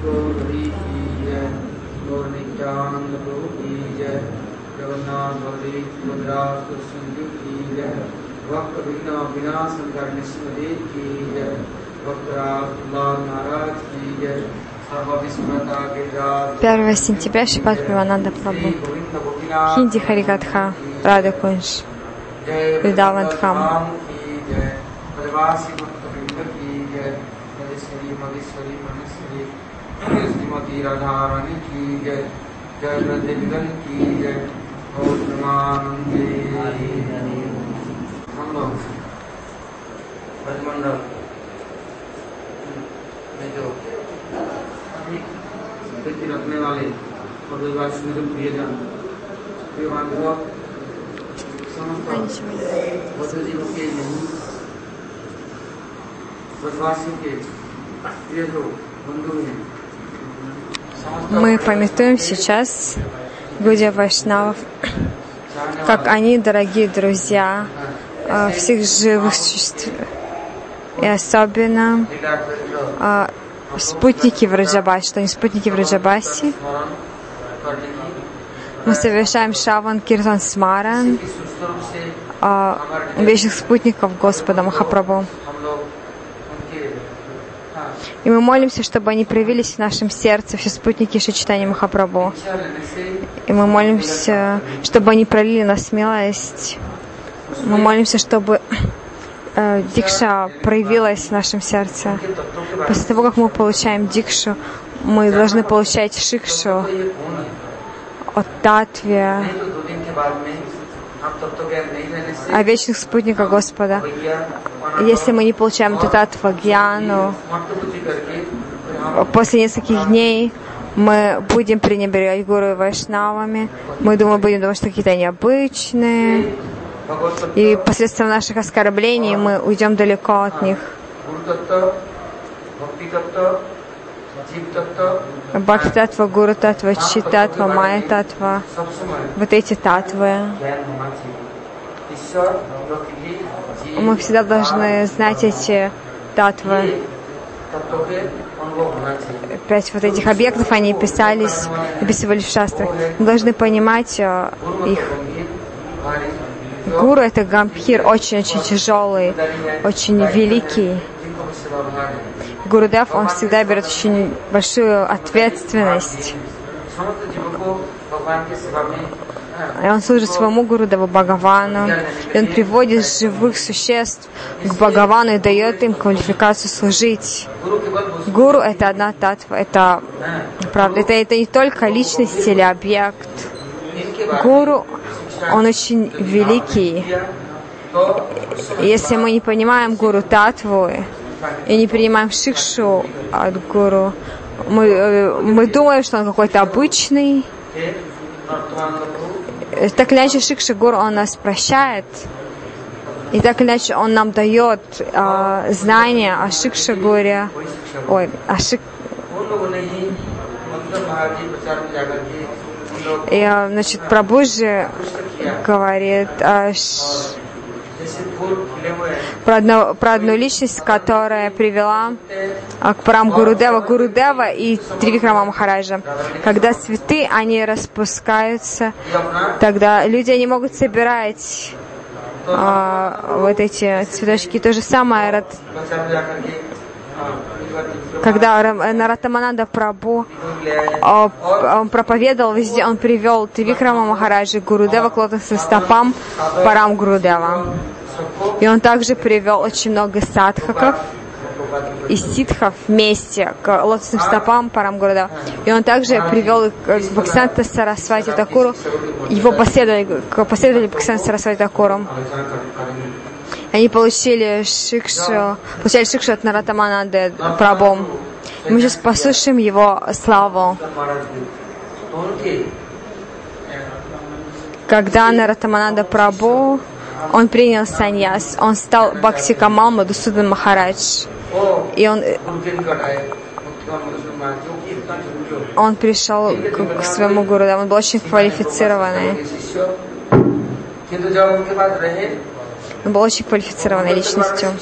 गौरी की जय, गौर नित्यानंद प्रभु की जय, जगन्नाथ बलदेव सुभद्रा कृष्ण की जय, भक्त विघ्न विनाशन करने देव की जय, भक्तराज महाराज की जय, सर्वविस्मृता गिरिराज। 1 сентября Шримад Прабхупада Прабху. Хинди Харикатха, Рада Кунж, Вриндаван Дхам. श्रीमती राधा रानी की जय, जय वृंदावन की जय, और प्रेमानंदे। हम लोग भजमंडल में जो स्थिति रखने वाले और विवाह प्रियजन समस्त बद्रजीवों के ब्रजवासियों के प्रिय जो बंधु हैं, мы памятуем сейчас Гаудия Вайшнавов, как они, дорогие друзья, всех живых существ, и особенно спутники Враджабаси, что они спутники Враджабаси. Мы совершаем Шраван Киртан Смаран, вечных спутников Господа Махапрабху. И мы молимся, чтобы они проявились в нашем сердце, все спутники Шри Чайтанья Махапрабху. И мы молимся, чтобы они пролили на смелость. Мы молимся, чтобы дикша проявилась в нашем сердце. После того, как мы получаем дикшу, мы должны получать шикшу от Татве, о вечных спутниках Господа. Если мы не получаем эту Татва Гьяну, после нескольких дней мы будем пренебрегать Гуру и Вайшнавами. Мы будем думать, что какие-то необычные. И посредством наших оскорблений мы уйдем далеко от них. Бхакти-татва, Гуру-татва, Чи-татва, Майя-татва. Вот эти татвы. Мы всегда должны знать эти татвы. 5 вот этих объектов, они описывались в шастрах. Мы должны понимать их. Гуру — это гамбхир, очень-очень тяжелый, очень великий. Гурудев, он всегда берет очень большую ответственность. И он служит своему Гурудеву Бхагавану. И он приводит живых существ к Бхагавану и дает им квалификацию служить. Гуру — это одна татва. Это правда. Это не только личность или объект. Гуру, он очень великий. Если мы не понимаем Гуру Татву и не принимаем шикшу от Гуру, мы думаем, что он какой-то обычный. Так или иначе, шикша Гуру, он нас прощает. И так или иначе, он нам дает знания о шикша Гуре. И, значит, Прабху же говорит про одну личность, которая привела к Парам Гурудева и Тривикрама Махараджа. Когда цветы, они распускаются, тогда люди не могут собирать вот эти цветочки. То же самое, когда Наратамананда Прабху он проповедовал везде, он привел Тривикрама Махараджа, Гурудева к лотосным стопам Парам Гурудева. И он также привел очень много садхаков и ситхов вместе к лотосным стопам Парам Гурудева. И он также привел их к Бхактисиданта Сарасвати Такуру, его последователи Бхактисиданта Сарасвати Такуру. Они получали шикшу от Наратамананды Прабху. Мы сейчас послушаем его славу. Когда Наратамананда Прабху, он принял саньяс, он стал Бхакти Камал Мадхусудан Махарадж. И он пришел к своему гуру, он был очень квалифицированный. Он был очень квалифицированной личностью.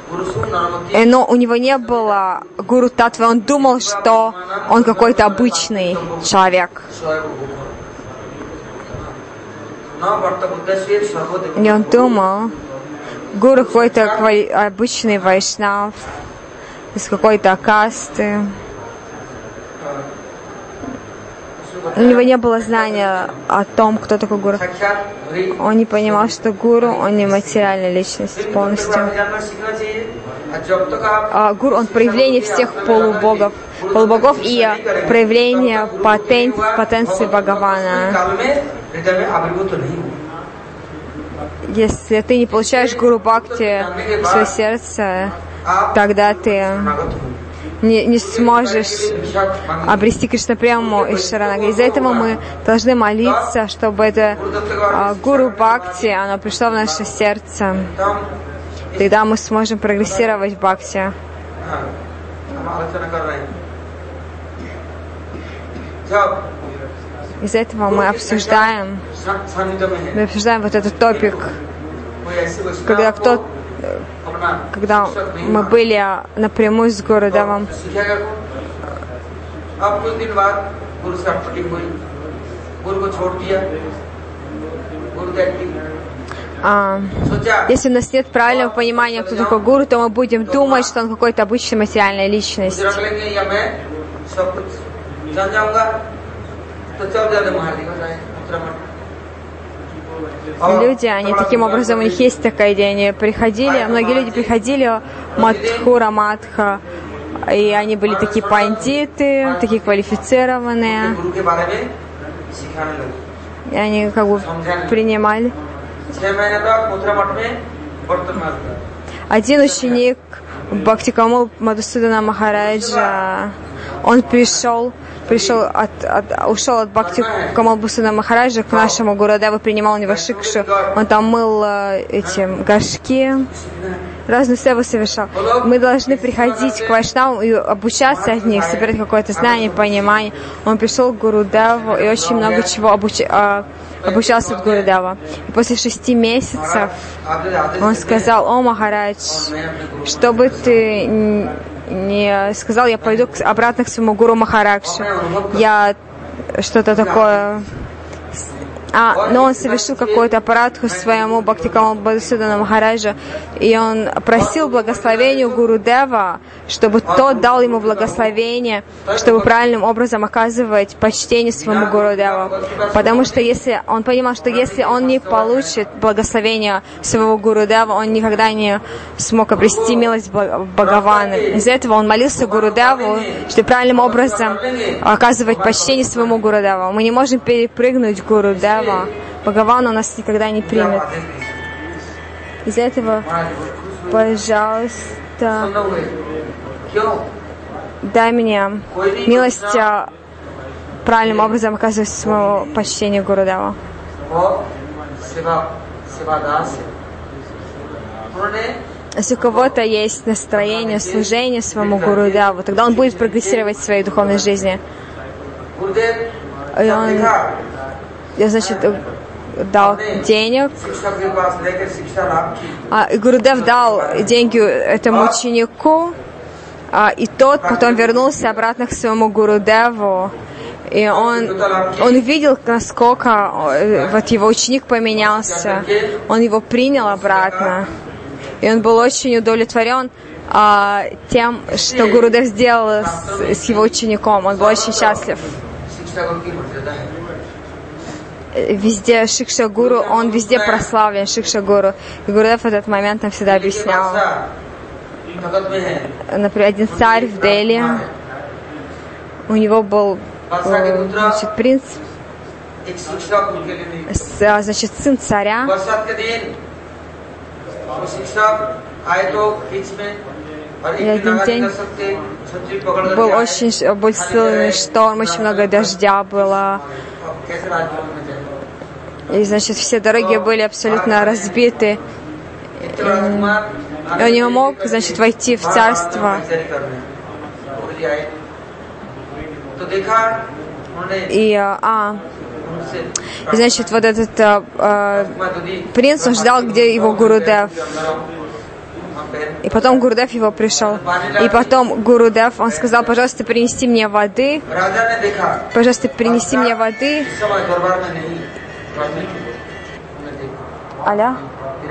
Но у него не было гуру татвы, он думал, что он какой-то обычный человек. И он думал, гуру какой-то обычный вайшнав, из какой-то касты. У него не было знания о том, кто такой гуру. Он не понимал, что гуру, он не материальная личность полностью. Гуру, он проявление всех полубогов и проявление потенции Бхагавана. Если ты не получаешь гуру бхакти в свое сердце, тогда ты не сможешь обрести Кришна-прему и Шаранагари. Из-за этого мы должны молиться, чтобы это гуру бхакти, оно пришло в наше сердце. Тогда мы сможем прогрессировать в бхакти. Из-за этого мы обсуждаем вот этот топик, когда мы были напрямую с Гурудевом. Если у нас нет правильного понимания, кто такой гуру, то мы будем думать, что он какой-то обычная материальная личность. Люди, они таким образом, у них есть такая идея, они приходили, многие люди приходили Мадхура Мадха, и они были такие пандиты, такие квалифицированные, и они как бы принимали. Один ученик Бхактикамал Мадхусудана Махараджа, он ушел от Бхакти Камал Мадхусудана Махараджа к нашему Гурудеву, принимал у него шикшу, он там мыл эти горшки, разную севу совершал. Мы должны приходить к вайшнавам и обучаться от них, собирать какое-то знание, понимание. Он пришел к Гурудеву и очень много чего обучался от Гурудева. И после 6 месяцев он сказал: «О, Махарадж, чтобы ты не сказал, я пойду обратно к своему гуру Махараджу. Я что-то такое...» Но он совершил какой-то аппаратху своему Бхактикамал Мадхусудана Махараджа, и он просил благословения у Гурудева, чтобы тот дал ему благословение, чтобы правильным образом оказывать почтение своему Гурудеву. Потому что если он понимал, что если он не получит благословения своего Гурудева, он никогда не смог обрести милость Бхагавана. Из-за этого он молился Гурудеву, чтобы правильным образом оказывать почтение своему Гурудеву. Мы не можем перепрыгнуть Гурудева. Бхагаван у нас никогда не примет. Из-за этого, пожалуйста, дай мне милость правильным образом оказывать своему почтению Гурудева. Если у кого-то есть настроение служения своему Гурудеву, тогда он будет прогрессировать в своей духовной жизни. И он, значит, дал денег. И Гурудев дал деньги этому ученику, и тот потом вернулся обратно к своему Гурудеву. И он видел, насколько вот его ученик поменялся. Он его принял обратно. И он был очень удовлетворен тем, что Гурудев сделал с его учеником. Он был очень счастлив. Везде Шикша Гуру, он везде прославлен, Шикша Гуру. И Гурудев в этот момент нам всегда объяснял. Например, один царь в Дели, у него был, значит, принц, значит, сын царя. И один день был очень сильный шторм, очень много дождя было. И, значит, все дороги были абсолютно разбиты. И он не мог, значит, войти в царство. И значит, вот этот принц, он ждал, где его Гурудев. И потом Гурудев его пришел. И потом Гурудев, он сказал, пожалуйста, принести мне воды. Пожалуйста, принести мне воды. Аля?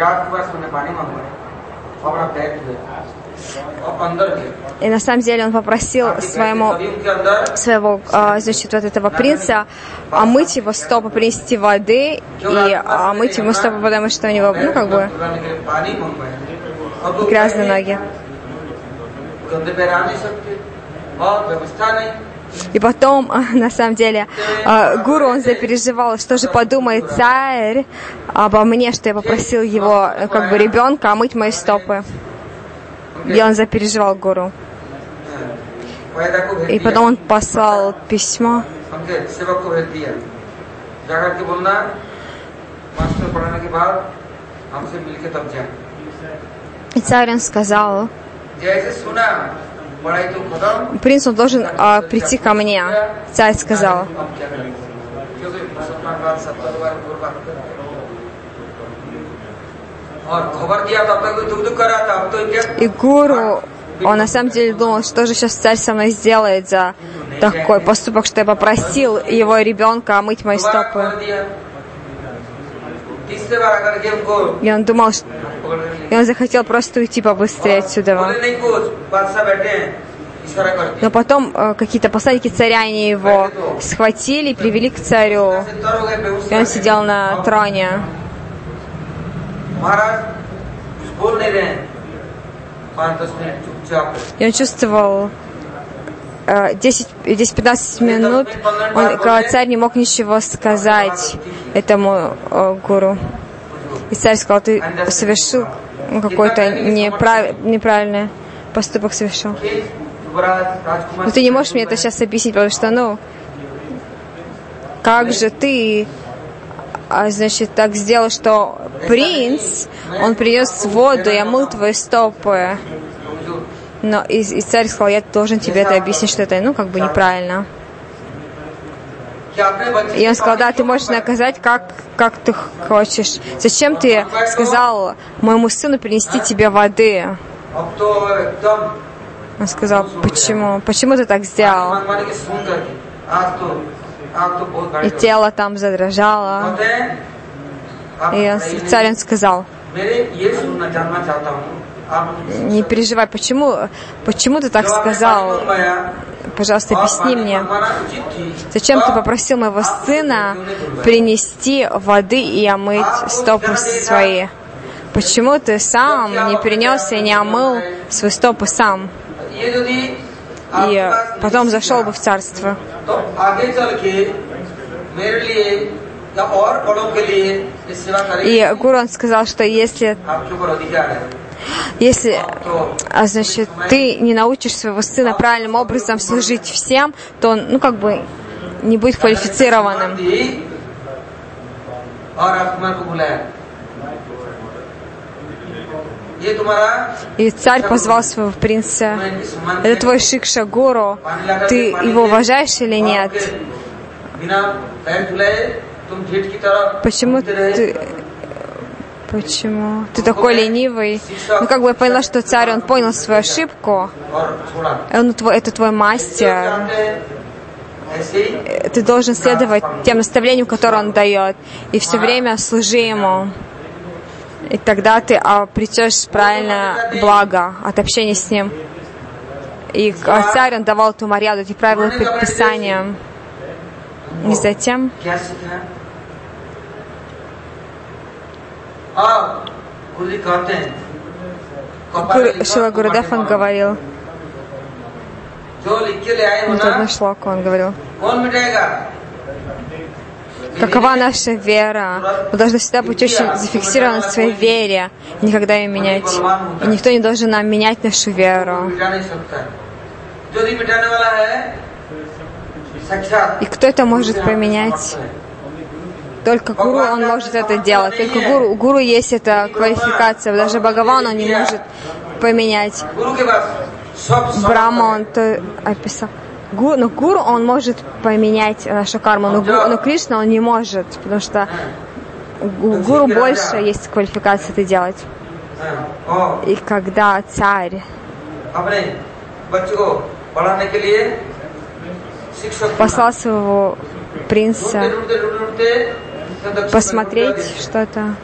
И на самом деле он попросил своего, значит, вот этого принца омыть его стопы, принести воды и омыть ему стопы, потому что у него, ну, как бы, грязные ноги. И потом, на самом деле, гуру, он запереживал, что же подумает царь обо мне, что я попросил его, как бы, ребенка омыть мои стопы. И он запереживал гуру. И потом он послал письмо. И царь, он сказал, принц, он должен прийти ко мне. Царь сказал. И гуру, он на самом деле думал, что же сейчас царь со мной сделает за такой поступок, что я попросил его ребенка омыть мои стопы. И он думал, и он захотел просто уйти побыстрее отсюда. Но потом какие-то посланники царя, они его схватили и привели к царю. И он сидел на троне. И он чувствовал 10-15 минут, царь не мог ничего сказать этому гуру. И царь сказал, ты совершил какой-то неправильный поступок совершил. Но ты не можешь мне это сейчас объяснить, потому что, ну, как же ты, значит, так сделал, что принц, он принес воду и омыл твои стопы. Но и царь сказал, я должен тебе это объяснить, что это, ну, как бы неправильно. И он сказал, да, ты можешь наказать, как ты хочешь. Зачем ты сказал моему сыну принести тебе воды? Он сказал, почему? Почему ты так сделал? И тело там задрожало. И царь, он сказал, не переживай, почему ты так сказал? Пожалуйста, объясни мне. Зачем ты попросил моего сына принести воды и омыть стопы свои? Почему ты сам не принес и не омыл свои стопы сам? И потом зашел бы в царство. И гуру, он сказал, что если, значит, ты не научишь своего сына правильным образом служить всем, то он, ну, как бы, не будет квалифицированным. И царь позвал своего принца. Это твой Шикша Гуру. Ты его уважаешь или нет? Почему ты такой ленивый? Ну, как бы я поняла, что царь, он понял свою ошибку. Это твой мастер. Ты должен следовать тем наставлениям, которые он дает. И все время служи ему. И тогда ты обретешь правильно благо от общения с ним. И царь, он давал эту марьяду, эти правила и предписания. И затем Шрила Гурудев, он говорил, вот одно шлоку он говорил, какова наша вера? Мы должны всегда быть очень зафиксированы в своей вере, никогда ее менять. И никто не должен нам менять нашу веру. И кто это может поменять? Только гуру, он может это делать. Только у гуру есть эта квалификация. Даже Бхагаван, он не может поменять. Брахма, он то описал. Но гуру, он может поменять нашу карму, но Кришна, он не может, потому что у гуру больше есть квалификация это делать. И когда царь послал своего принца посмотреть что-то,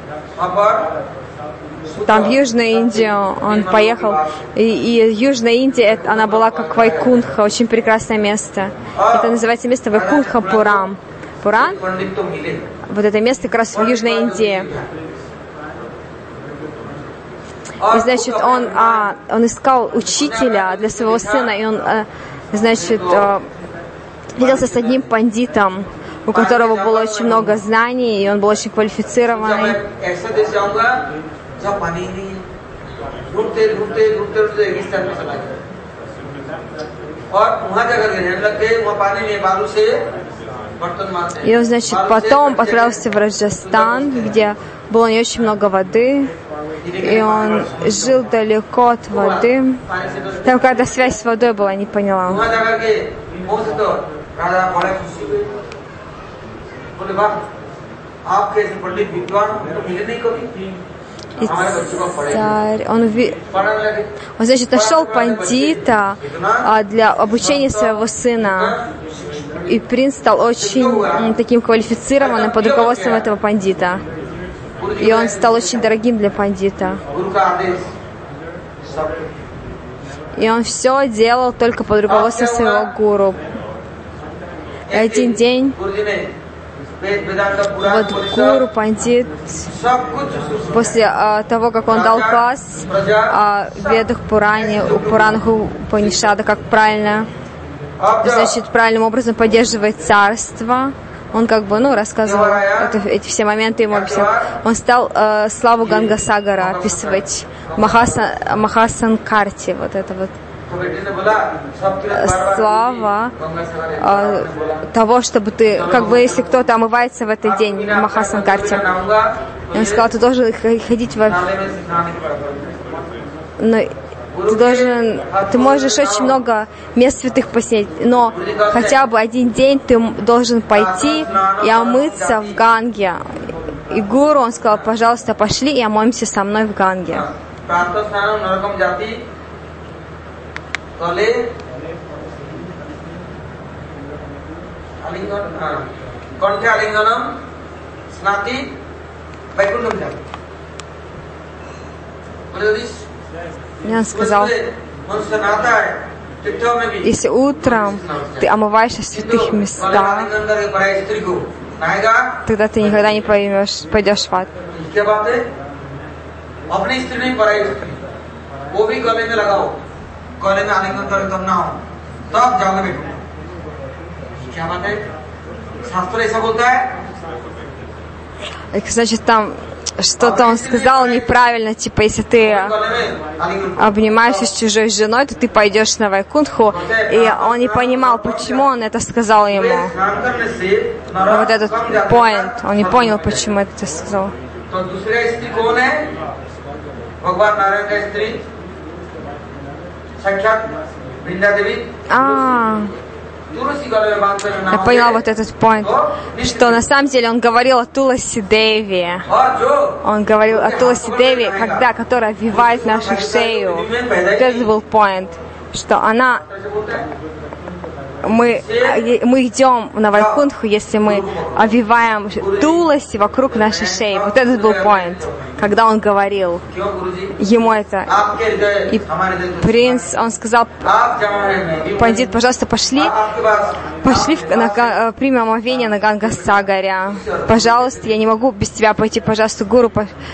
там в Южную Индию он поехал, и Южная Индия, она была как Вайкунтха, очень прекрасное место. Это называется место Вайкунтха-Пурам. Пуран, вот это место как раз в Южной Индии. И, значит, он искал учителя для своего сына, и он, значит, виделся с одним пандитом, у которого было очень много знаний, и он был очень квалифицированный. И он, значит, потом отправился в Раджастан, где было не очень много воды, и он жил далеко от воды. Там когда связь с водой была, не поняла. И царь, он, значит, нашел пандита для обучения своего сына. И принц стал очень таким квалифицированным под руководством этого пандита. И он стал очень дорогим для пандита. И он все делал только под руководством своего гуру. И один день вот гуру, пандит, после того, как он дал класс о Ведах, Пуране, Пуранах, Упанишада, как правильно, значит, правильным образом поддерживать царство, он как бы, рассказывал эти все моменты ему объяснял. Он стал славу Гангасагара описывать, Махасанкарти, вот это вот. Слава того, чтобы ты, как бы, если кто-то омывается в этот день в Махасанкарте, он сказал, ты должен ходить ты можешь очень много мест святых посетить, но хотя бы один день ты должен пойти и омыться в Ганге. И гуру, он сказал, пожалуйста, пошли и омоемся со мной в Ганге. И он сказал, если утром ты омываешься в святых местах, тогда ты никогда не пойдешь в ад. Значит, там что-то он сказал неправильно, типа, если ты обнимаешься с чужой женой, то ты пойдешь на Вайкунтху. И он не понимал, почему он это сказал ему. Вот этот point, он не понял, почему это сказал. Я поняла вот этот point, что на самом деле он говорил о Туласи Деви. Он говорил о Туласи Деви, которая обвивает нашу шею. Вот это был point, что она... Мы идем на Вайкунтху, если мы обвиваем Туласи вокруг нашей шеи. Вот этот был point, когда он говорил ему это. И принц, он сказал, пандит, пожалуйста, пошли примем омовение на Гангасагаре. Пожалуйста, я не могу без тебя пойти, пожалуйста, гуру.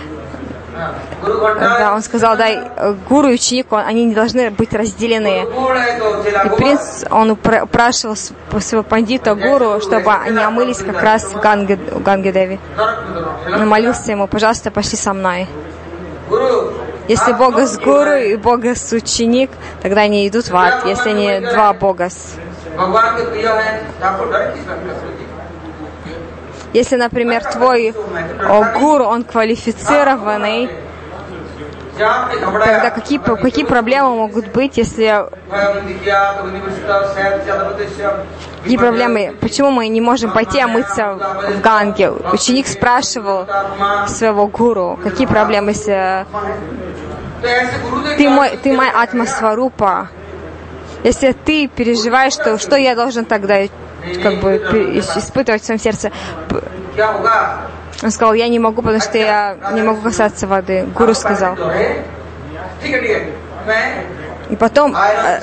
Да, он сказал, гуру и ученик, они не должны быть разделены. И принц, он упрашивал своего пандита, гуру, чтобы они омылись как раз в Ганге-Деви. Он молился ему, пожалуйста, пошли со мной. Если Бога с гуру и Бога с ученик, тогда они идут в ад, если они два Бога. Если, например, твой гуру, он квалифицированный, тогда какие проблемы могут быть, если... Какие проблемы? Почему мы не можем пойти омыться в Ганге? Ученик спрашивал своего гуру, какие проблемы, если Ты моя атма-сварупа. Если ты переживаешь, что я должен тогда как бы испытывать в своем сердце? Он сказал, я не могу, потому что я не могу касаться воды. Гуру сказал. И потом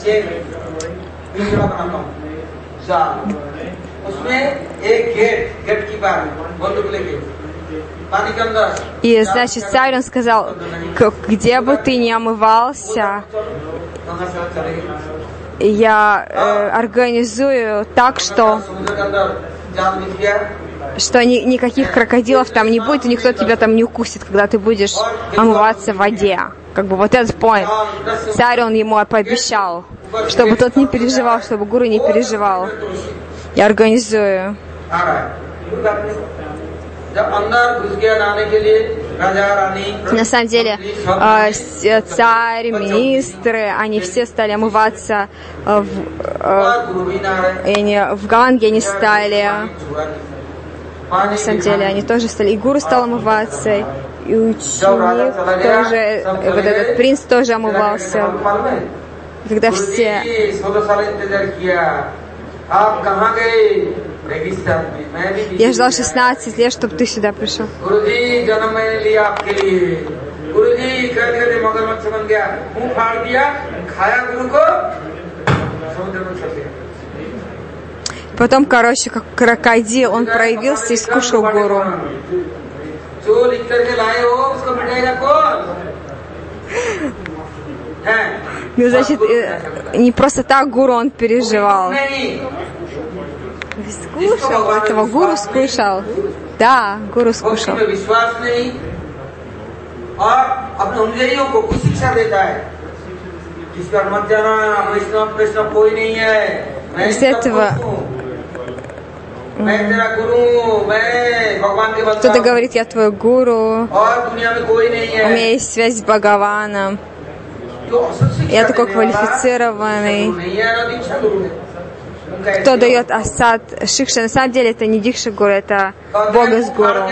и, значит, царь, он сказал, где бы ты ни омывался, я организую так, что никаких крокодилов там не будет, и никто тебя там не укусит, когда ты будешь омываться в воде. Как бы вот этот point. Царь, он ему пообещал, чтобы тот не переживал, чтобы гуру не переживал. Я организую. На самом деле, царь, министры, они все стали омываться в Ганге, они стали, на самом деле, они тоже стали, и гуру стал омываться, и ученик тоже, вот этот принц тоже омывался. Когда все... Я ждал 16 лет, чтобы ты сюда пришел. Потом, короче, как крокодил, он проявился и скушал гуру. Ну, значит, не просто так гуру он переживал. Скушал этого, гуру скушал. Да, гуру скушал. Из этого кто-то говорит, я твой гуру, у меня есть связь с Бхагаваном, я такой квалифицированный. Кто дает асад шикша? На самом деле это не дикша гуру, это бога с гуру.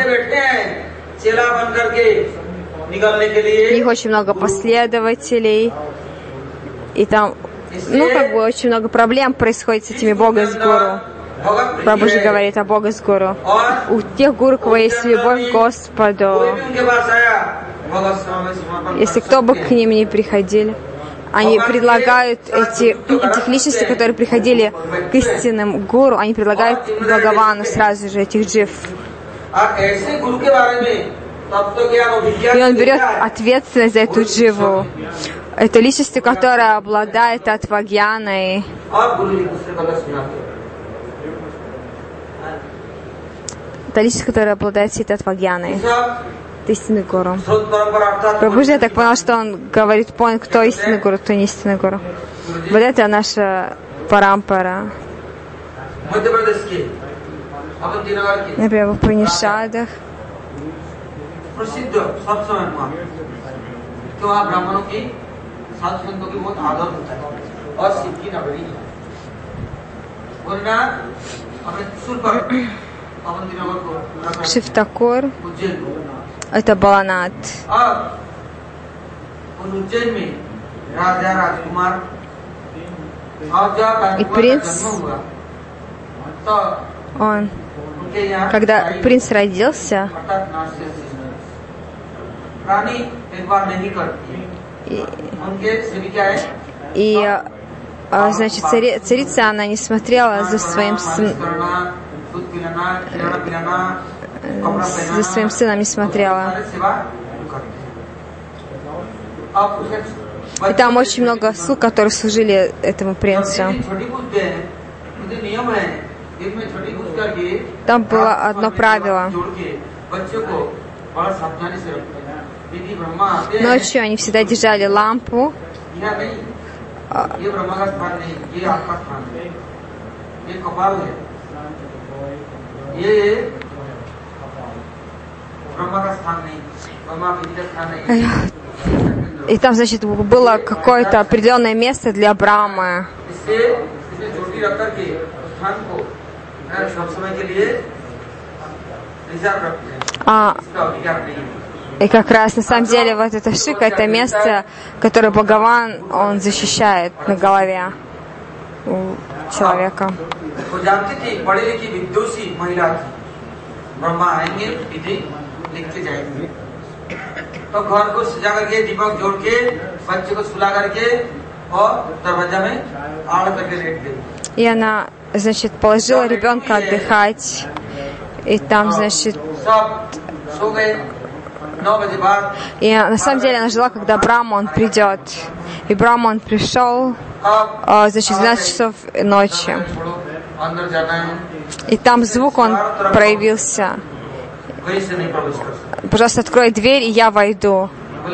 У них очень много последователей, и там, как бы очень много проблем происходит с этими бога с гуру. Прабху же говорит о бога с гуру. У тех гуру, у кого есть любовь к Господу, если кто бы к ним не приходили, они предлагают этих личностей, которые приходили к истинным гуру, они предлагают Бхагавану сразу же этих джив. И он берет ответственность за эту дживу. Это личность, которая обладает атвагьяной. Это личность, которая обладает всей атвагьяной. Это истинный гуру. Прабхуджи, я так понял, что он говорит, понял, кто истинный гуру, кто не истинный гуру. Вот это наша парампара. Например, в Упанишадах. Шив-Такур, это Баланат. И принц, когда принц родился, значит, царица, она не смотрела за своим сыном, не смотрела. И там очень много слуг, которые служили этому принцу. Там было одно правило. Ночью они всегда держали лампу. И там, значит, было какое-то определенное место для Брамы. И как раз на самом деле вот это шика, это место, которое Бхагаван, он защищает на голове у человека. И она, значит, положила ребенка отдыхать, и там, значит, и на самом деле она ждала, когда Брахман придет. И Брахман пришел, значит, в 12 часов ночи. И там звук, он проявился. Пожалуйста, открой дверь, и я войду.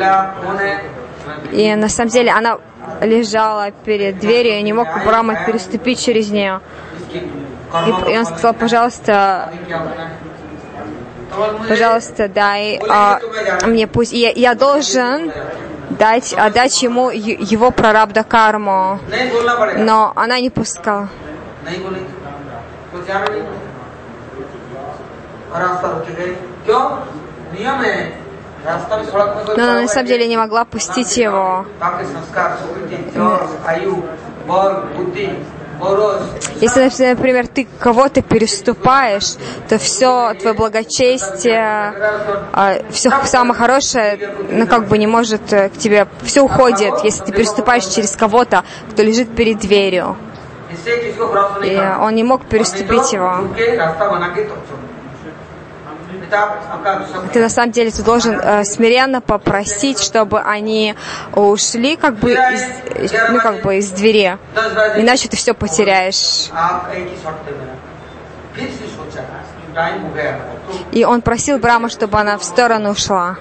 И на самом деле она лежала перед дверью, и не мог Брахман переступить через нее. И он сказал, пожалуйста, дай мне пусть. Я должен отдать ему его прарабдха карму. Но она не пускала. Но она на самом деле не могла пустить его. Если, например, ты кого-то переступаешь, то все твое благочестие, все самое хорошее, как бы не может к тебе, все уходит, если ты переступаешь через кого-то, кто лежит перед дверью. И он не мог переступить его. Ты на самом деле должен смиренно попросить, чтобы они ушли из двери, иначе ты все потеряешь. И он просил Брахму, чтобы она в сторону ушла.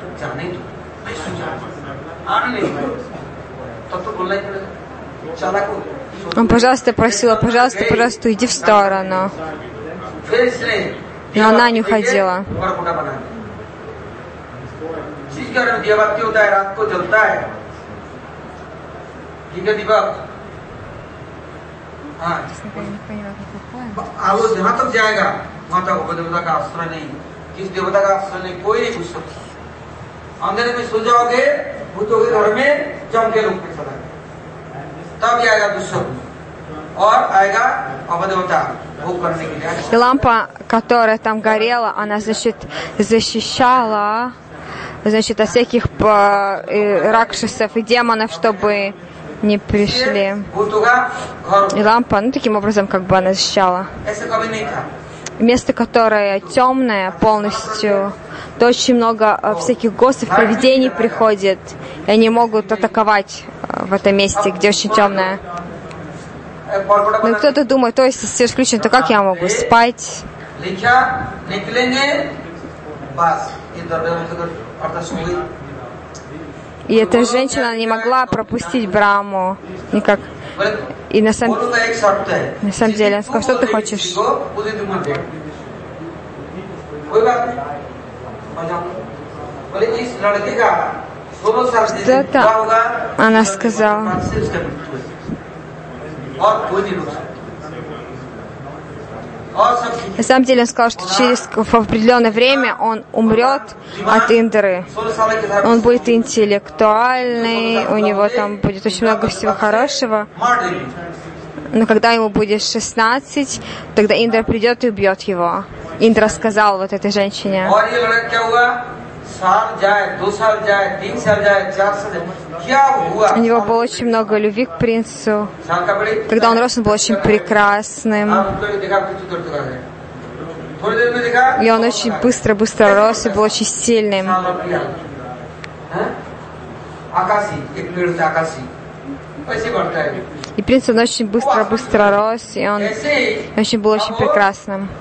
Он, пожалуйста, просила, пожалуйста, уйди в сторону. Но она не уходила. И лампа, которая там горела, она, значит, защищала, значит, от всяких ракшасов и демонов, чтобы не пришли. И лампа, таким образом, как бы она защищала. Место, которое темное полностью, то очень много всяких гостей, привидений приходит, и они могут атаковать в этом месте, где очень темное. Но кто-то думает, то есть, если свет включен, то как я могу спать? И эта женщина не могла пропустить Брахму никак. И на самом деле, она сказала, что ты хочешь? Что-то она сказала. На самом деле он сказал, что в определенное время он умрет от Индры. Он будет интеллектуальный, у него там будет очень много всего хорошего. Но когда ему будет 16, тогда Индра придет и убьет его. Индра сказал вот этой женщине. У него было очень много любви к принцу. Когда он рос, он был очень прекрасным. И он очень быстро рос и был очень сильным. И принц, он очень быстро рос, и он очень был очень прекрасным.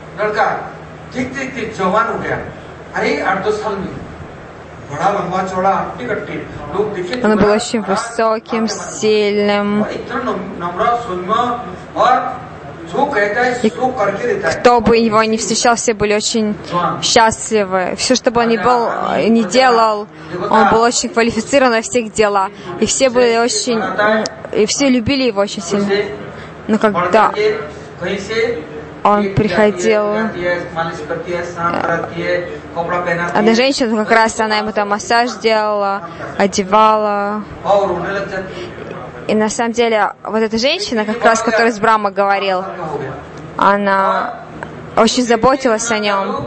Он был очень высоким, сильным. И кто бы его не встречал, все были очень счастливы. Все, что бы он ни делал, он был очень квалифицирован во всех делах. И все были очень... И все любили его очень сильно. Но когда он приходил. Одна женщина, как раз она ему там массаж делала, одевала. И на самом деле, вот эта женщина, как раз, которая с Брахма говорил, она очень заботилась о нем.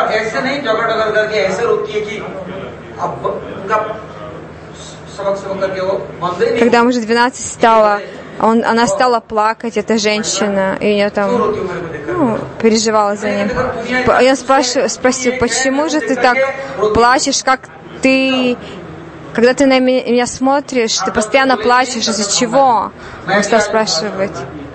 Когда ему уже 12 стало, она стала плакать, эта женщина, и ее там переживала за ним. Я спросил, почему же ты так плачешь, как ты... Когда ты на меня смотришь, ты постоянно плачешь, из-за чего? Он стал спрашивать.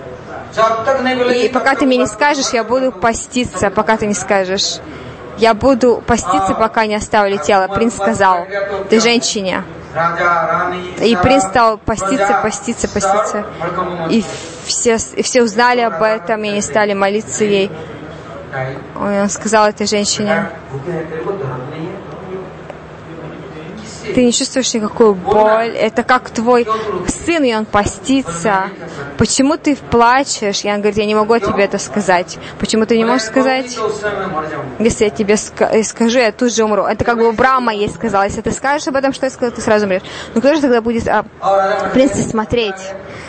И пока ты мне не скажешь, я буду поститься, пока ты не скажешь. Я буду поститься, пока не оставлю тело. Принц сказал, ты женщине. И принц стал поститься. И все узнали об этом, и они стали молиться ей. Он сказал этой женщине, ты не чувствуешь никакую боль, это как твой сын, и он постится. Почему ты плачешь? И он говорит, я не могу тебе это сказать. Почему ты не можешь сказать? Если я тебе скажу, я тут же умру. Это как бы Брахма ей сказала. Если ты скажешь об этом, что я сказала, ты сразу умрешь. Но кто же тогда будет принца смотреть?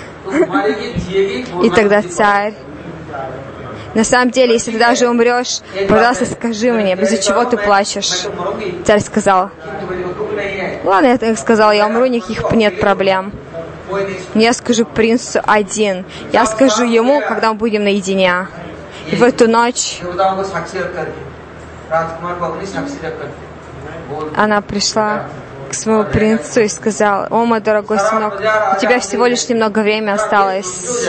И тогда царь. На самом деле, если ты даже умрешь, пожалуйста, скажи мне, из-за чего ты плачешь? Царь сказал, ладно, я так сказал, я умру, никаких нет проблем. Но я скажу принцу один. Я скажу ему, когда мы будем наедине. И в эту ночь она пришла к своему принцу и сказала, о, мой дорогой сынок, у тебя всего лишь немного времени осталось.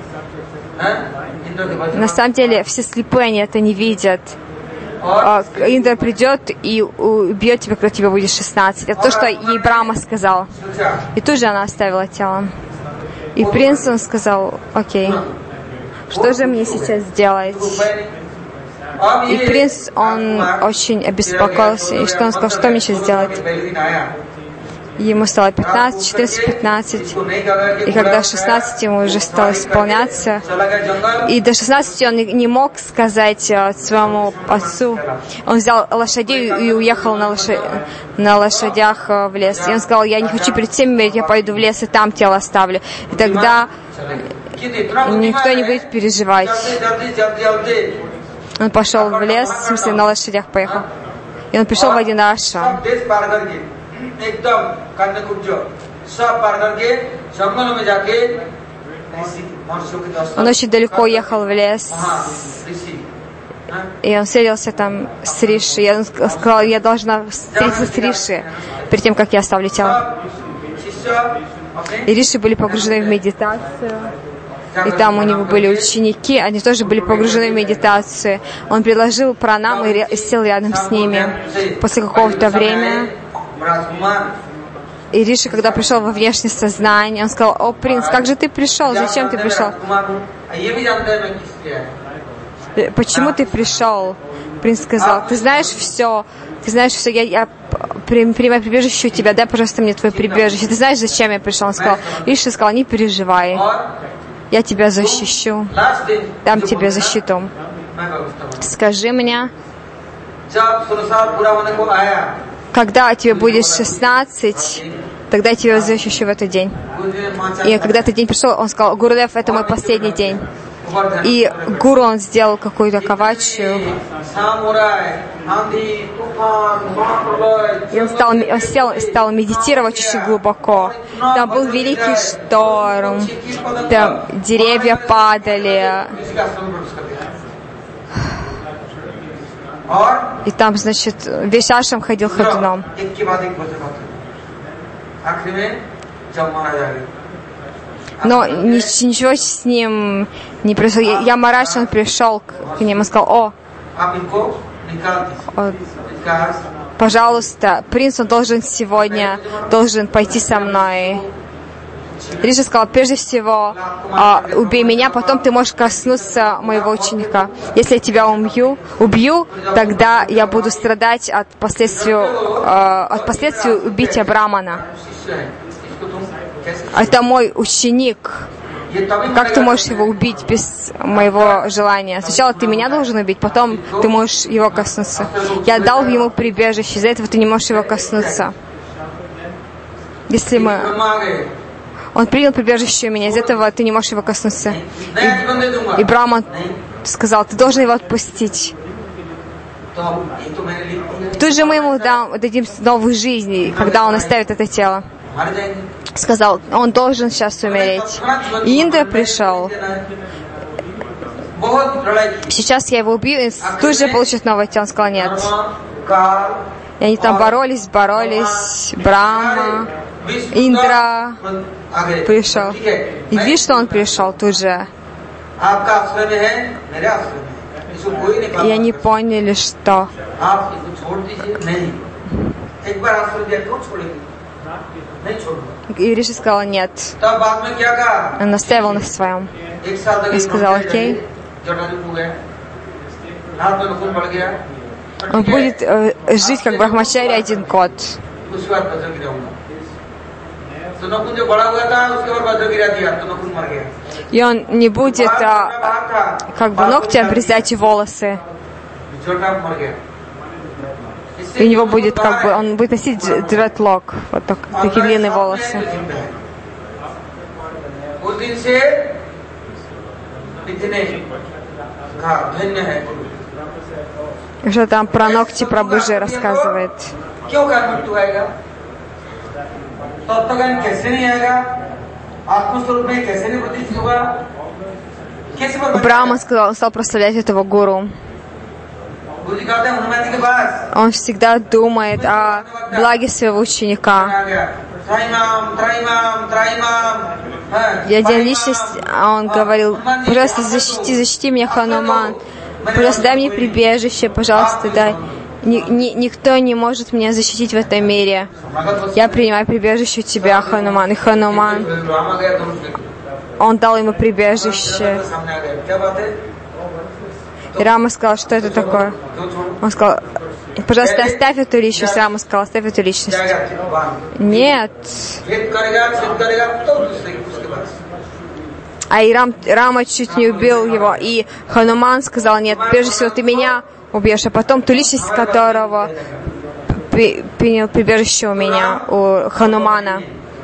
На самом деле, все слепые, они это не видят. Индра придет и убьет тебя, когда тебе будет 16. Это то, что ей Брахма сказал. И тут же она оставила тело. И принц, он сказал, окей, что же мне сейчас сделать? И принц, он очень обеспокоился. И что он сказал, что мне сейчас делать? Ему стало 15, 14, 15. И когда 16 ему уже стало исполняться, и до 16 он не мог сказать своему отцу. Он взял лошадей и уехал на лошадях в лес. И он сказал, я не хочу перед всеми умереть, я пойду в лес и там тело оставлю. И тогда никто не будет переживать. Он пошел в лес, в смысле на лошадях поехал. И он пришел в один ашрам. Он очень далеко уехал в лес. И он встретился там с Риши. И он сказал, я должна встретиться с Риши перед тем, как я оставлю тело. И Риши были погружены в медитацию. И там у него были ученики, они тоже были погружены в медитацию. Он предложил пранам и сел рядом с ними. После какого-то времени и Риши, когда пришел во внешнее сознание, он сказал, о, принц, как же ты пришел? Зачем ты пришел? Почему ты пришел? Принц сказал, ты знаешь все, я принимаю прибежище у тебя, дай, пожалуйста, мне твое прибежище. Ты знаешь, зачем я пришел? Он сказал, Риши сказал, не переживай, я тебя защищу, дам тебе защиту. Скажи мне, когда тебе будет 16, тогда я тебя защищу в этот день. И когда этот день пришел, он сказал, Гурудев, это мой последний день. И гуру, он сделал какую-то кавачу. И он стал медитировать очень глубоко. Там был великий шторм, там деревья падали. И там, значит, весь ашрам ходил ходуном. Но ничего с ним не произошло. Ямарадж, он пришел к нему и сказал, пожалуйста, принц, он должен пойти со мной. Риши сказал, прежде всего, убей меня, потом ты можешь коснуться моего ученика. Если я тебя убью, тогда я буду страдать от последствий убития Брамана. Это мой ученик. Как ты можешь его убить без моего желания? Сначала ты меня должен убить, потом ты можешь его коснуться. Я дал ему прибежище, из-за этого ты не можешь его коснуться. Если он принял прибежище у меня, из этого ты не можешь его коснуться. И Брахма сказал, ты должен его отпустить. Тут же мы ему дадим новую жизнь, когда он оставит это тело. Сказал, он должен сейчас умереть. И Индра пришел. Сейчас я его убью, и тут же получит новое тело. Он сказал, нет. И они там боролись. Брахма, Индра пришел. И видишь, что он пришел тут же. И они поняли, что... И Риши сказал, нет. Он настаивал на своем. И сказал, окей. Он будет жить как Брахмачари 1 год. И он не будет как бы ногти обрезать и волосы. И у него будет как бы, он будет носить дредлок, вот такие длинные волосы. Что там про ногти, про быжи рассказывает. Брахма стал прославлять этого гуру. Он всегда думает о благе своего ученика. И один личность, он говорил, пожалуйста, защити меня, Хануман. Пожалуйста, дай мне прибежище, пожалуйста, дай. Никто не может меня защитить в этом мире. Я принимаю прибежище у тебя, Хануман. И Хануман, он дал ему прибежище. И Рама сказал, что это такое? Он сказал, пожалуйста, оставь эту личность. Рама сказал, оставь эту личность. Нет. А и Рама чуть не убил его. И Хануман сказал, нет, прежде всего ты меня убьешь, а потом ту личность, которого принял прибежище у меня, у Ханумана.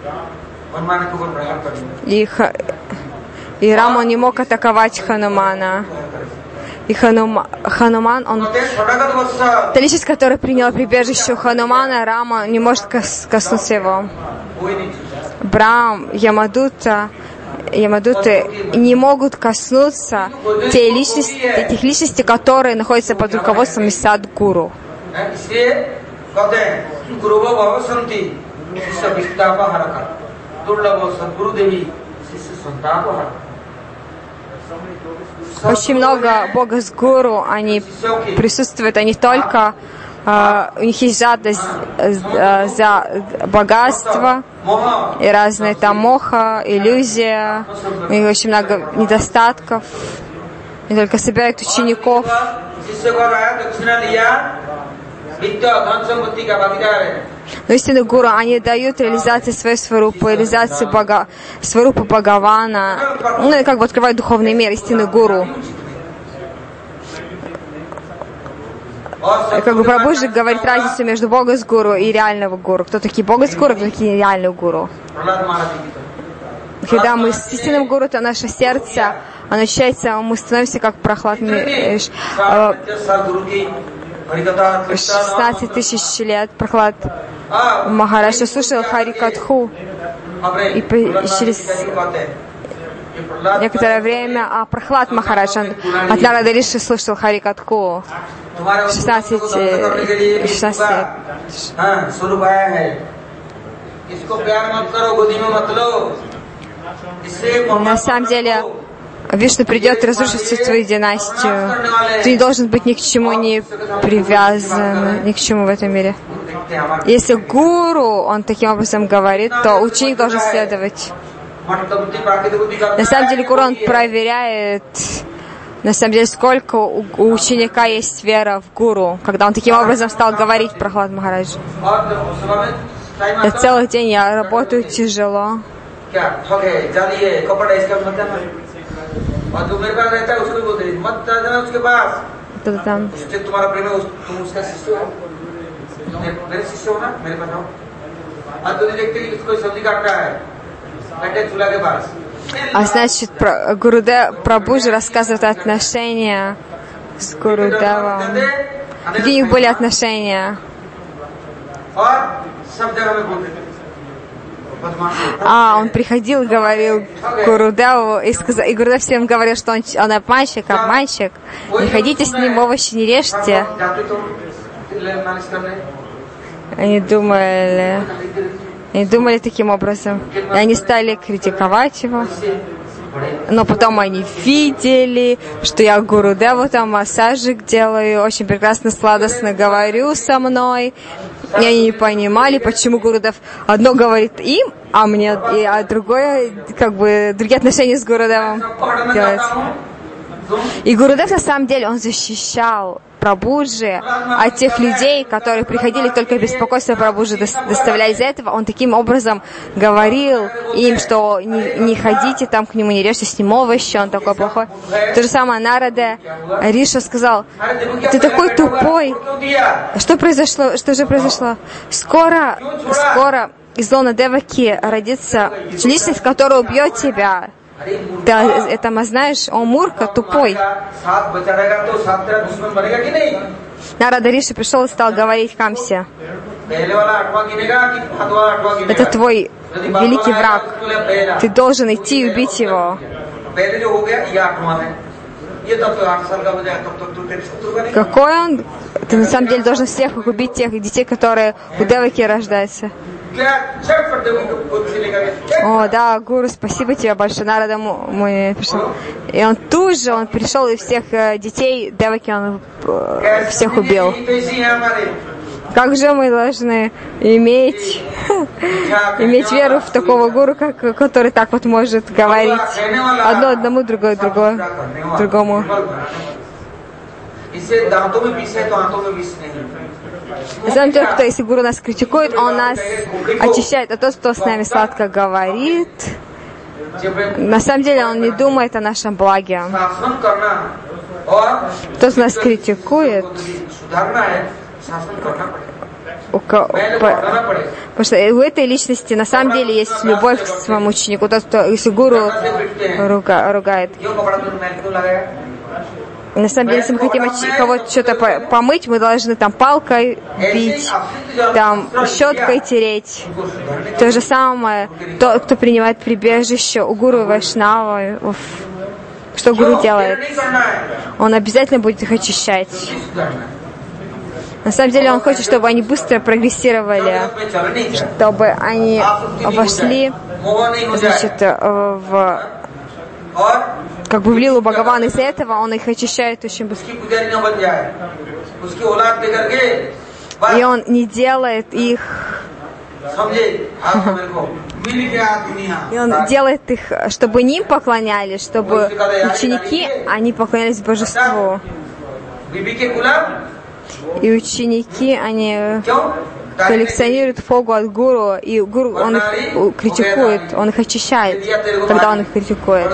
И Рама не мог атаковать Ханумана. И Хануман, он... Та личность, которая приняла прибежище у Ханумана, Рама не может коснуться его. Брам, Ямадуты не могут коснуться этих личностей, которые находятся под руководством Садгуру. Очень много Бога с Гуру, они присутствуют, они только, у них есть жадность за богатство и разные там моха, иллюзия, у них очень много недостатков, они только собирают учеников. Но истинные гуру, они дают реализацию своей сварупы, реализацию сварупы Бхагавана, ну и как бы открывают духовный мир, истинный гуру. И как бы Прабхупада говорит разницу между Бога с гуру и реального гуру. Кто такие Бога с гуру, кто такие реальные гуру. Когда мы с истинным гуру, то наше сердце, оно ощущается, мы становимся как прохладный. 16 тысяч лет Прохлад Махарадж слушал Харикатху, и через некоторое время Прохлад Махарадж от Нарады Риши слушал Харикатху 16 лет. На самом деле Вишну придет и разрушит всю твою династию. Ты не должен быть ни к чему не привязан, ни к чему в этом мире. Если гуру, он таким образом говорит, то ученик должен следовать. На самом деле гуру, он проверяет, на самом деле, сколько у ученика есть вера в гуру, когда он таким образом стал говорить про Прохлад Махараджа. Я целый день я работаю тяжело. क्या ठग है, जाली है, कपड़ा इसका मत जाना, और जो मेरे पास रहता है उसको भी बोलते मत जाना उसके पास, उससे तुम्हारा प्रेम है, तुम उसका शिष्य हो, मेरे शिष्य हो ना, मेरे पास आओ। और तुझे देखते कि कोई सब्जी काट रहा है, बैठे चूल्हा के पास. А значит, Гурудев Прабху же рассказывает отношения с Гурудевом. Какие у них были отношения? Он приходил и говорил Гурудеву, и Гурудев всем говорил, что он обманщик. Не ходите с ним, овощи не режьте. Они думали таким образом. И они стали критиковать его. Но потом они видели, что я Гурудеву там массажик делаю, очень прекрасно, сладостно говорю со мной. И они не понимали, почему Гурудев одно говорит им, а мне, а другое, другие отношения с Гурудевом делает. И Гурудев, на самом деле, он защищал Прабхуджи от тех людей, которые приходили только беспокойство Прабхуджи доставляли из-за этого. Он таким образом говорил им, что не ходите там к нему, не режьте с ним овощи, он такой плохой. То же самое Нарада Риша сказал: ты такой тупой. Что произошло? Что же произошло? Скоро из лона Деваки родится личность, которая убьет тебя. Ты это знаешь, он Мурка, тупой. Нарада Риши пришел и стал говорить Камсе: это твой великий враг. Ты должен идти и убить его. Какой он? Ты на самом деле должен всех убить, тех детей, которые у Деваки рождаются. О, да, Гуру, спасибо тебе большое. Нарада мой пришел. И он пришел и всех детей Деваки он всех убил. Как же мы должны иметь веру в такого гуру, который так вот может говорить одному, другое другому. На самом деле, если гуру нас критикует, он нас очищает, а тот, кто с нами сладко говорит, на самом деле он не думает о нашем благе. Тот нас критикует, потому что у этой личности на самом деле есть любовь к своему ученику. Тот, кто, если гуру ругает. На самом деле, если мы хотим кого-то что-то помыть, мы должны там палкой бить, там щеткой тереть. То же самое, тот, кто принимает прибежище у гуру и вайшнава, что гуру делает? Он обязательно будет их очищать. На самом деле, он хочет, чтобы они быстро прогрессировали, чтобы они вошли, значит, в лилу Бхагавана. Из-за этого он их очищает очень быстро. И он не делает их... И он делает их, чтобы ним поклонялись, чтобы ученики, они поклонялись божеству. И ученики, они коллекционируют фогу от гуру, и гуру, он их критикует, он их очищает, когда он их критикует.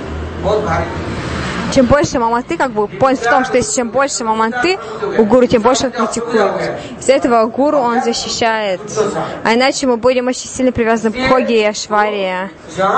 Чем больше мамонты, point в том, что если чем больше мамонты у гуру, тем больше он критикует. Из-за этого гуру он защищает. А иначе мы будем очень сильно привязаны к Бхоге и Ашваре.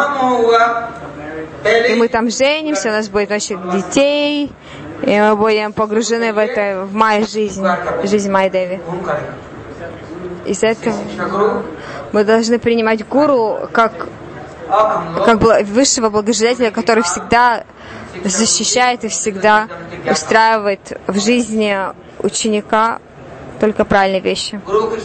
И мы там женимся, у нас будет очень детей, и мы будем погружены в Майю жизнь Майя-Деви. Из-за этого мы должны принимать гуру как высшего благожелателя, который всегда защищает и всегда устраивает в жизни ученика только правильные вещи.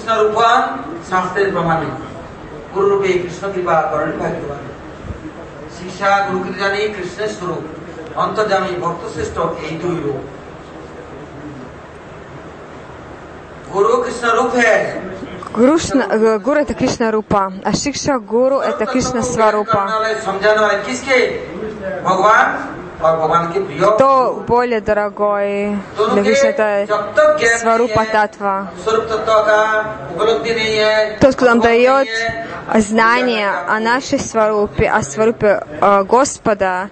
Гуру это Кришна Рупа, а Шикша Гуру это Кришна Сварупа. Кто более дорогой для Кришны? Это Сварупа Татва. Тот, кто нам дает знание о нашей Сварупе, о Сварупе Господа.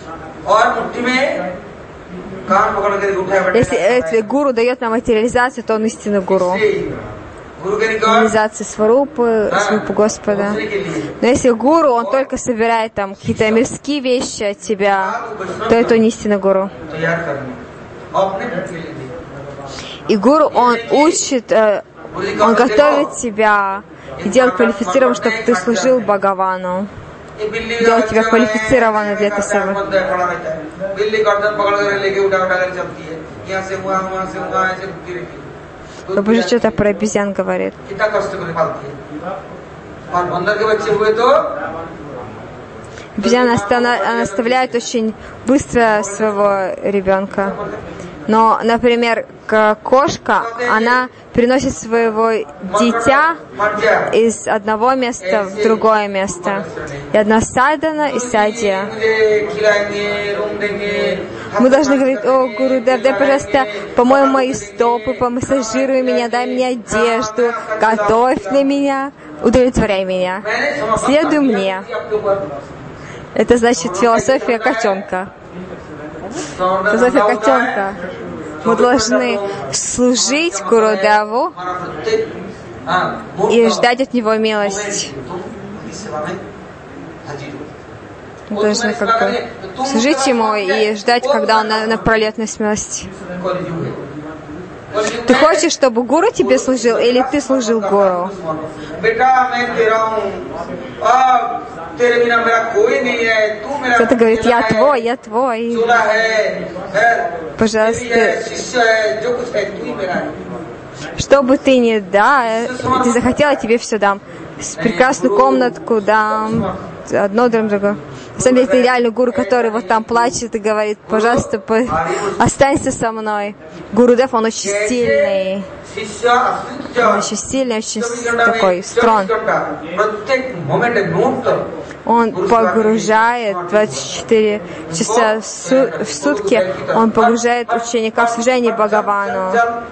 Если гуру дает нам материализацию, то он истинный гуру. Реализация Сварупы Господа. Но если гуру, он только собирает там какие-то мирские вещи от тебя, то это не истинный гуру. И гуру, он учит, он готовит тебя и делает квалифицированным, чтобы ты служил Бхагавану. Делать тебя квалифицированным для этой севы. Бабуджи что-то про обезьян говорит. Обезьяна оставляет очень быстро своего ребенка. Но, например, кошка, она переносит своего дитя из одного места в другое место. И одна садана и садья. Мы должны говорить: о, Гурудев, дай, пожалуйста, помой мои стопы, помассажируй меня, дай мне одежду, готовь для меня, удовлетворяй меня, следуй мне. Это значит философия котенка. Философия котенка. Мы должны служить Гурудеву и ждать от него милость. Мы должны как бы служить ему и ждать, когда он прольет на смелость. Ты хочешь, чтобы гуру тебе служил, или ты служил гуру? Кто-то говорит: я твой, я твой. Пожалуйста, что бы ты ни дал, ты захотела, я тебе все дам. Прекрасную комнатку дам, одно другое. На самом деле, это реальный гуру, который вот там плачет и говорит: пожалуйста, останься со мной. Гурудев, он очень сильный. Он очень сильный, очень такой строн. Он погружает 24 часа в сутки, он погружает ученика в служение Бхагавану.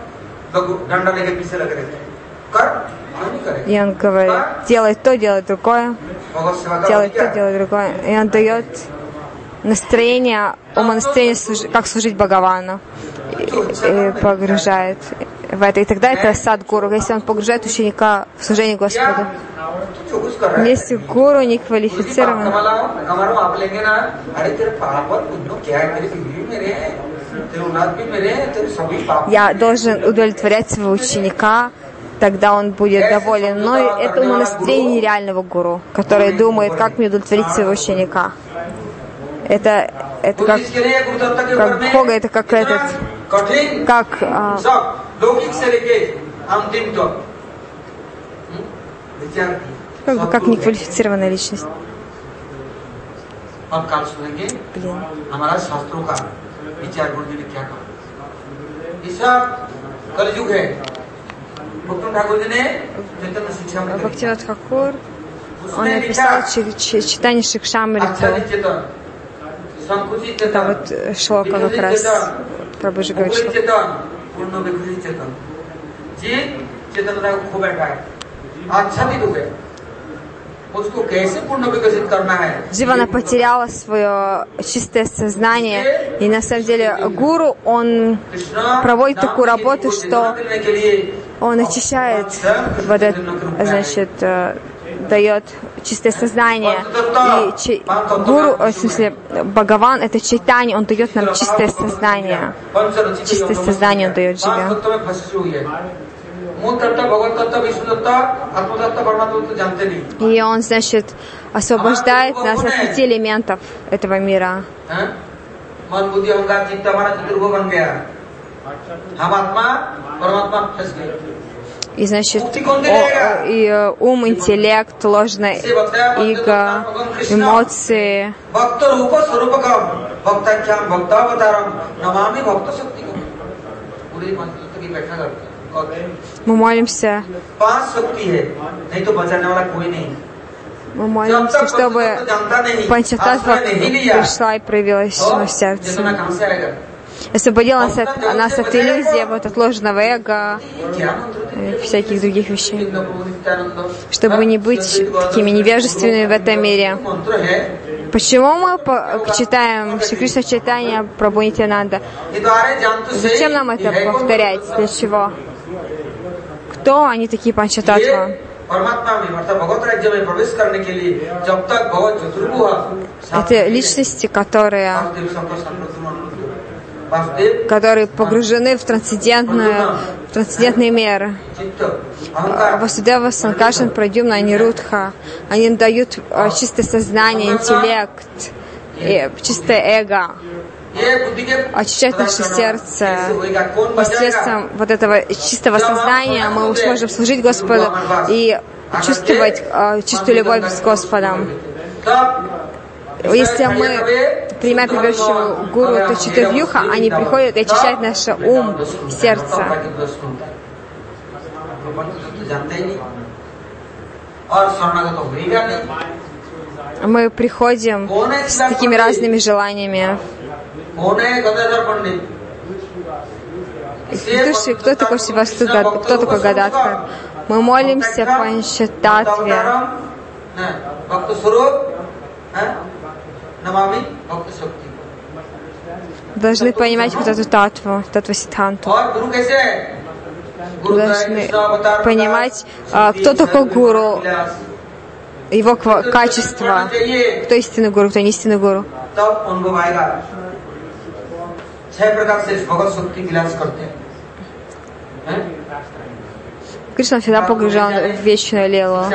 И он говорит: делай то, делай другое, делай то, делай другое. И он дает настроение, умонастроение, как служить Бхагавану. И погружает в это. И тогда это садгуру, если он погружает ученика в служение Господу. Если гуру не квалифицирован, я должен удовлетворять своего ученика, тогда он будет доволен. Но это умонастроение нереального гуру, который думает, как мне удовлетворить своего ученика. Это как Бога, это как этот, как неквалифицированная личность. Блин. Бхактивинод Тхакур, он написал читание Шикшамриту. Там вот шлока как раз Прабхуджи говорит, что Дживана потеряла свое чистое сознание, и на самом деле гуру, он проводит такую работу, что он очищает вот это, значит, дает чистое сознание. И гуру, в смысле, Бхагаван, это чайтанья, он дает нам чистое сознание. Чистое сознание он дает Дживе. И он, значит, освобождает нас от 5 элементов этого мира. И, значит, и ум, интеллект, ложное эго, эмоции. Мы молимся Мы молимся, чтобы Панчататва пришла и проявилась в нашем сердце. Освободила нас от иллюзии, вот от ложного эго и всяких других вещей. Чтобы не быть такими невежественными в этом мире. Почему мы читаем Шри Кришна Чайтанья Прабху Нитьянанда? Зачем нам это повторять? Для чего? Кто они такие Панчататва? Это личности, которые погружены в трансцендентный мир. Васудева, Санкаршан, Прадьюмна, Анирудха. Они дают чистое сознание, интеллект, чистое эго. Очищать наше сердце. Посредством вот этого чистого сознания мы сможем служить Господу и чувствовать чистую любовь с Господом. Если мы принимаем прибежищу гуру, то Читавьюха, они приходят и очищают наш ум, сердце. Мы приходим с такими разными желаниями. Кто такой Шивастуга? Кто такой Гададхар? Мы молимся Панчататве. Должны понимать вот эту татву, татвасидханту. Должны понимать, кто такой гуру, его качество, кто истинный гуру, кто не истинный гуру. Кришна всегда погружен в вечную лилу.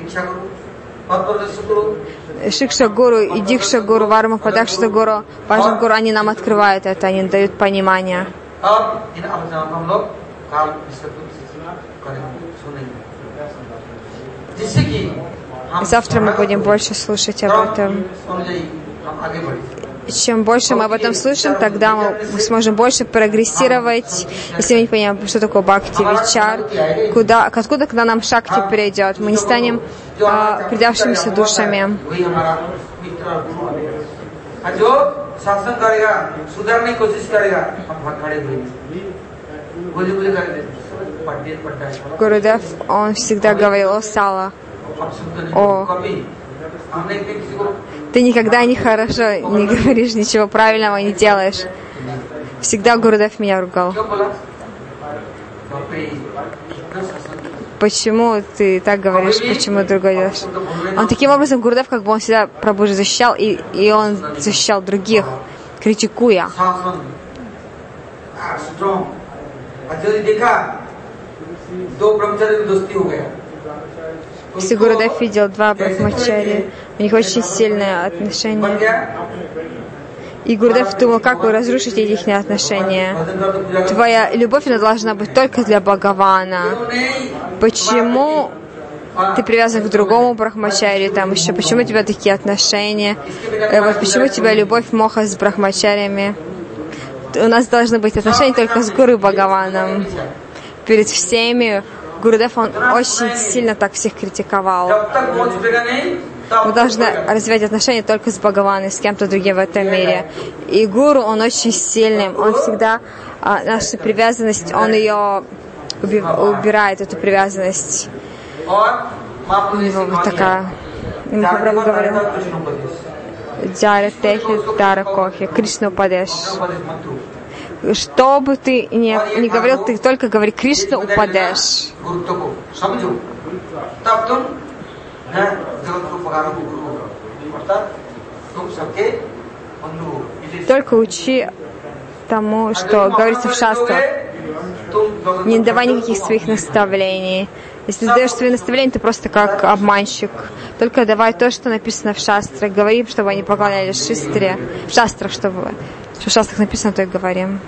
Шикша гуру и Дикша гуру, Варма Падакша гуру, Важан гуру, они нам открывают это, они дают понимание. Завтра мы будем больше слушать об этом. Чем больше мы об этом слышим, тогда мы сможем больше прогрессировать. Если мы не понимаем, что такое бхакти вичар, откуда к нам шакти придет, мы не станем предавшимися душами. Гурудев, он всегда говорил о сала, ты никогда не хорошо не говоришь, ничего правильного не делаешь. Всегда Гурудев меня ругал. Почему ты так говоришь, почему другой делаешь? Он таким образом, Гурудев, как бы он всегда Прабху защищал, и он защищал других, критикуя. Если Гурудев видел два брахмачари, у них очень сильные отношения. И Гурудев думал, как вы разрушите их отношения. Твоя любовь, она должна быть только для Бхагавана. Почему ты привязан к другому брахмачари, там еще, почему у тебя такие отношения? Вот почему у тебя любовь моха с брахмачарями? У нас должны быть отношения только с Гуру Бхагаваном. Перед всеми Гурудев, он очень сильно так всех критиковал. Мы должны развивать отношения только с Бхагаваном, с кем-то другим в этом мире. И Гуру, он очень сильный. Он всегда, нашу привязанность, он ее убирает, эту привязанность. Вот такая. И Махапрабху говорил, Джара Техи, Дара Кохи, Кришна Упадеш. Что бы ты ни говорил, ты только говори Кришна Упадеш. Только учи тому, что говорится в шастрах. Не давай никаких своих наставлений. Если ты даешь свои наставления, ты просто как обманщик. Только давай то, что написано в шастрах. Говори, чтобы они поклонялись шастре. В шастрах, чтобы в шастрах написано, то и говорим.